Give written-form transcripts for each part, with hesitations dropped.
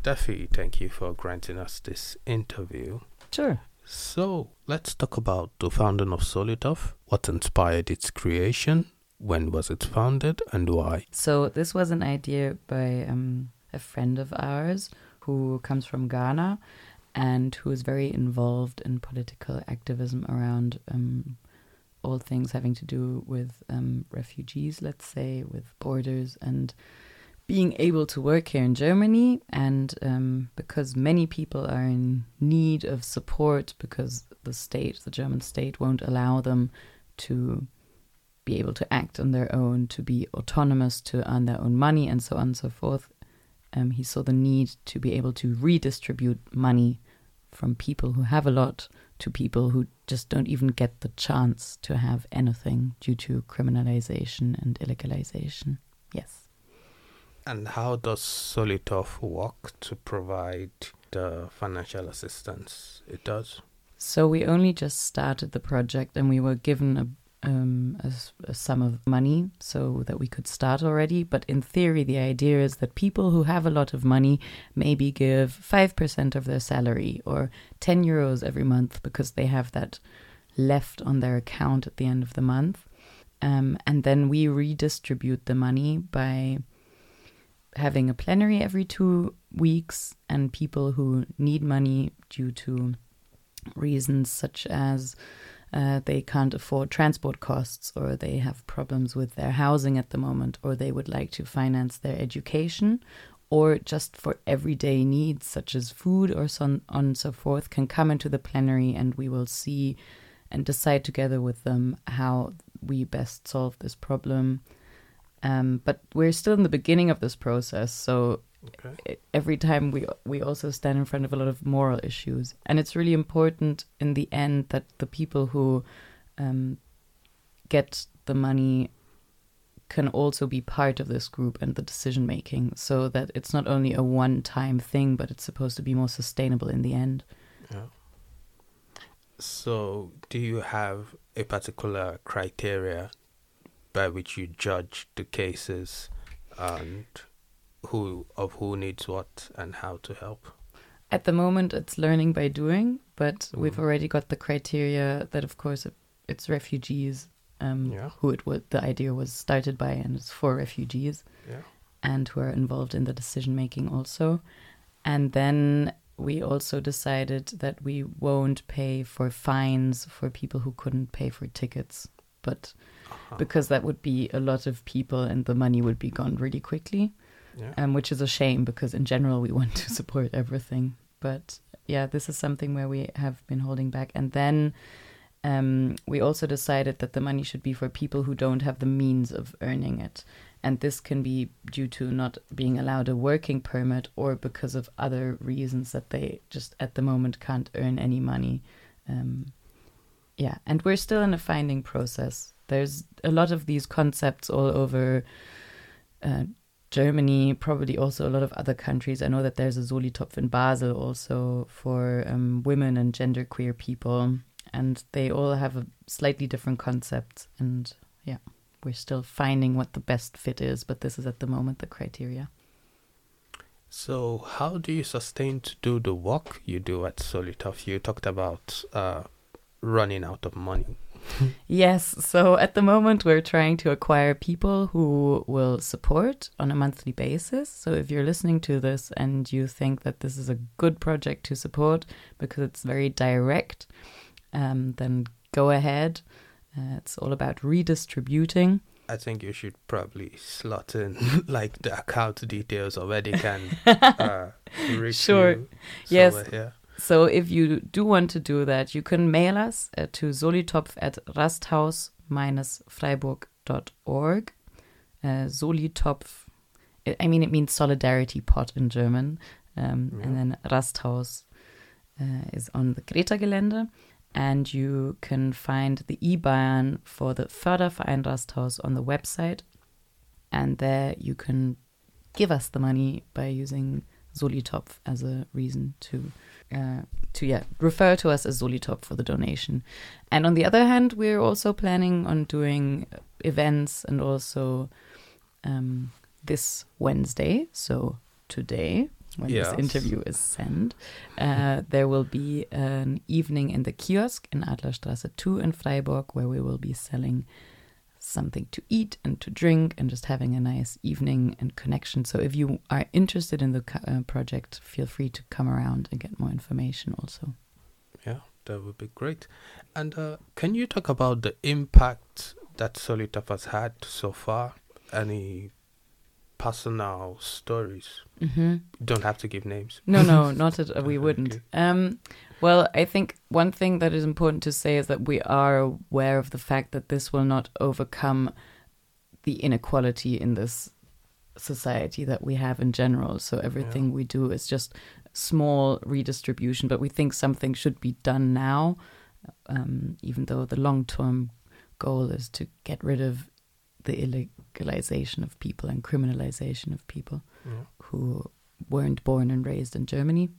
Steffi, thank you for granting us this interview. Sure. So let's talk about the founding of Solitov. What inspired its creation? When was it founded and why? So this was an idea by a friend of ours who comes from Ghana and who is very involved in political activism around all things having to do with refugees, let's say, with borders and being able to work here in Germany. And because many people are in need of support because the German state won't allow them to be able to act on their own, to be autonomous, to earn their own money, and so on and so forth. He saw the need to be able to redistribute money from people who have a lot to people who just don't even get the chance to have anything due to criminalization and illegalization. Yes. And how does Solitov work to provide the financial assistance it does? So we only just started the project and we were given a sum of money so that we could start already. But in theory, the idea is that people who have a lot of money maybe give 5% of their salary or 10 euros every month because they have that left on their account at the end of the month. And then we redistribute the money by having a plenary every 2 weeks, and people who need money due to reasons such as they can't afford transport costs, or they have problems with their housing at the moment, or they would like to finance their education, or just for everyday needs such as food or so on and so forth, can come into the plenary and we will see and decide together with them how we best solve this problem. But we're still in the beginning of this process, so every time we also stand in front of a lot of moral issues. And it's really important in the end that the people who get the money can also be part of this group and the decision making, so that it's not only a one-time thing, but it's supposed to be more sustainable in the end. Yeah. So do you have a particular criteria by which you judge the cases and who needs what and how to help? At the moment, it's learning by doing, but we've already got the criteria that, of course, it's refugees who the idea was started by, and it's for refugees and who are involved in the decision making also. And then we also decided that we won't pay for fines for people who couldn't pay for tickets, but because that would be a lot of people and the money would be gone really quickly. Which is a shame because in general we want to support everything. But yeah, this is something where we have been holding back. And then we also decided that the money should be for people who don't have the means of earning it. And this can be due to not being allowed a working permit or because of other reasons that they just at the moment can't earn any money. And we're still in a finding process. There's a lot of these concepts all over Germany, probably also a lot of other countries. I know that there's a Solitopf in Basel also for women and genderqueer people, and they all have a slightly different concepts. And we're still finding what the best fit is, but this is at the moment the criteria. So how do you sustain to do the work you do at Solitov? You talked about running out of money. Yes, so at the moment we're trying to acquire people who will support on a monthly basis. So if you're listening to this and you think that this is a good project to support because it's very direct, then go ahead. It's all about redistributing. I think you should probably slot in like the account details already can reach Sure. you. Yes. Here. So if you do want to do that, you can mail us to solitopf@rasthaus-freiburg.org. Solitopf, it means solidarity pot in German. And then Rasthaus is on the Greta-Gelände. And you can find the IBAN for the Förderverein Rasthaus on the website. And there you can give us the money by using Solitopf as a reason to refer to us as Solitopf for the donation. And on the other hand, we're also planning on doing events, and also this Wednesday, so today, when Yes. this interview is sent, there will be an evening in the kiosk in Adlerstraße 2 in Freiburg where we will be selling something to eat and to drink and just having a nice evening and connection. So if you are interested in the project, feel free to come around and get more information also. Yeah, that would be great. And can you talk about the impact that Solitov has had so far? Any personal stories? Mm-hmm. You don't have to give names. No, not at we wouldn't. Okay. Well, I think one thing that is important to say is that we are aware of the fact that this will not overcome the inequality in this society that we have in general. So everything we do is just small redistribution, but we think something should be done now, even though the long-term goal is to get rid of the illegalization of people and criminalization of people who weren't born and raised in Germany.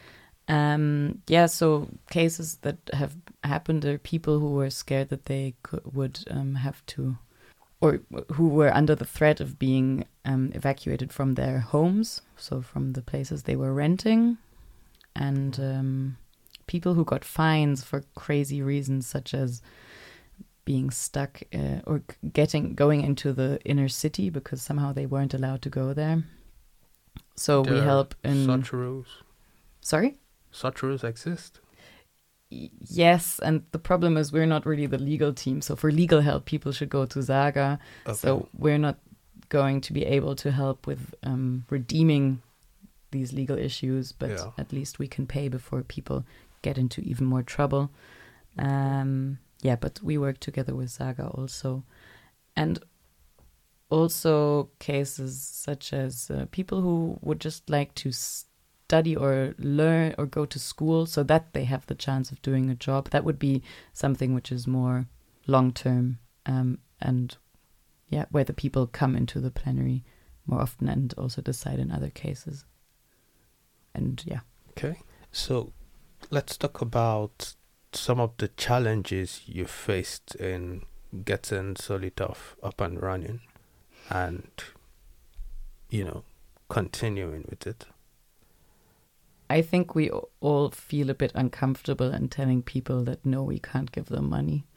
So cases that have happened are people who were scared that they would have to, or who were under the threat of being evacuated from their homes, so from the places they were renting, and people who got fines for crazy reasons such as being stuck or going into the inner city because somehow they weren't allowed to go there. So we help in such rules. Sorry? Such rules exist. Yes, and the problem is we're not really the legal team. So for legal help, people should go to Saga. Okay. So we're not going to be able to help with redeeming these legal issues, but at least we can pay before people get into even more trouble. But we work together with Saga also. And also cases such as people who would just like to study or learn or go to school so that they have the chance of doing a job. That would be something which is more long-term where the people come into the plenary more often and also decide in other cases. Okay, so let's talk about some of the challenges you faced in getting Solitov up and running and, continuing with it. I think we all feel a bit uncomfortable in telling people that no, we can't give them money.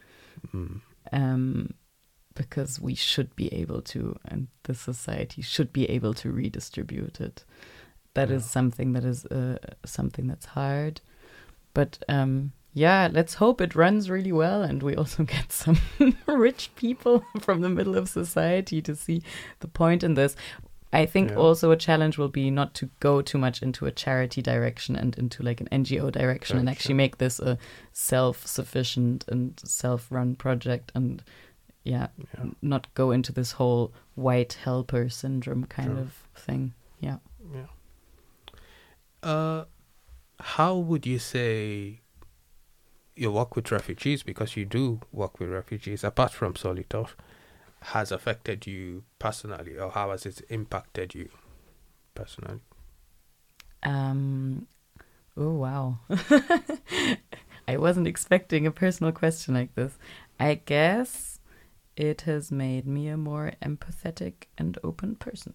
Because we should be able to, and the society should be able to redistribute it. That is something that is something that's hard. But let's hope it runs really well and we also get some rich people from the middle of society to see the point in this. I think also a challenge will be not to go too much into a charity direction and into like an NGO direction and actually make this a self-sufficient and self-run project and not go into this whole white helper syndrome kind of thing. How would you say your work with refugees, because you do work with refugees, apart from Solitov, has affected you personally, or how has it impacted you personally? Oh, wow. I wasn't expecting a personal question like this. I guess it has made me a more empathetic and open person.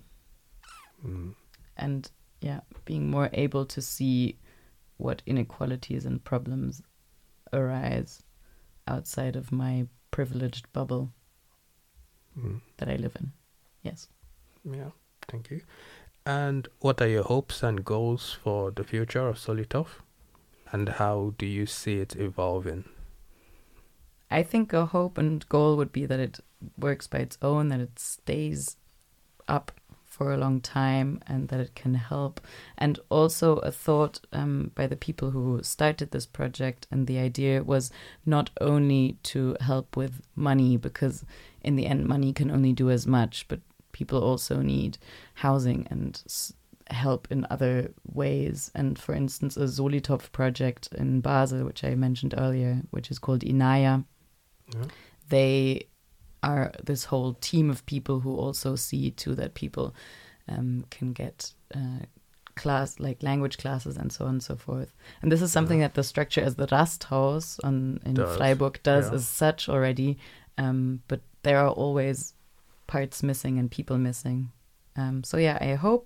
And being more able to see what inequalities and problems arise outside of my privileged bubble that I live in. Yes. Yeah, thank you. And what are your hopes and goals for the future of Solitov? And how do you see it evolving? I think a hope and goal would be that it works by its own, that it stays up for a long time and that it can help. And also a thought by the people who started this project, and the idea was not only to help with money, because in the end money can only do as much, but people also need housing and help in other ways. And for instance, a Solitov project in Basel, which I mentioned earlier, which is called Inaya, they are this whole team of people who also see to that people can get language classes and so on and so forth. And this is something that the structure as the Rasthaus in Freiburg does as such already, but there are always parts missing and people missing. I hope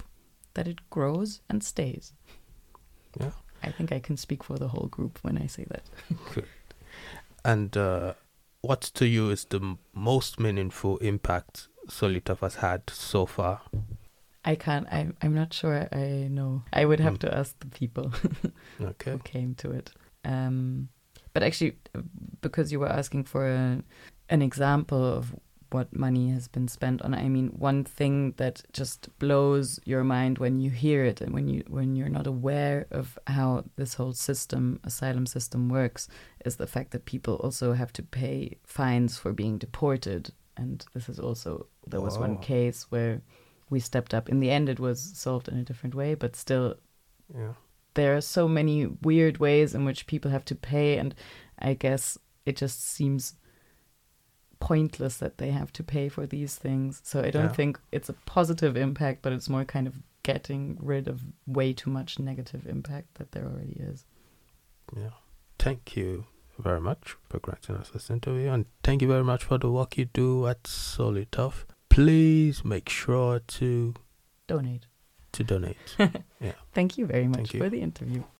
that it grows and stays. Yeah. I think I can speak for the whole group when I say that. Good. And what to you is the most meaningful impact Solitof has had so far? I'm not sure I know. I would have to ask the people Okay. who came to it. But actually, because you were asking for an example of what money has been spent on, I mean, one thing that just blows your mind when you hear it and when you're not aware of how this whole asylum system works, is the fact that people also have to pay fines for being deported. And this is also, there was one case where we stepped up. In the end, it was solved in a different way, but still, there are so many weird ways in which people have to pay, and I guess it just seems pointless that they have to pay for these things. So I don't think it's a positive impact, but it's more kind of getting rid of way too much negative impact that there already is. Yeah. Thank you very much for granting us this interview, and thank you very much for the work you do at Solitof. Please make sure to donate. Yeah. Thank you very much for the interview.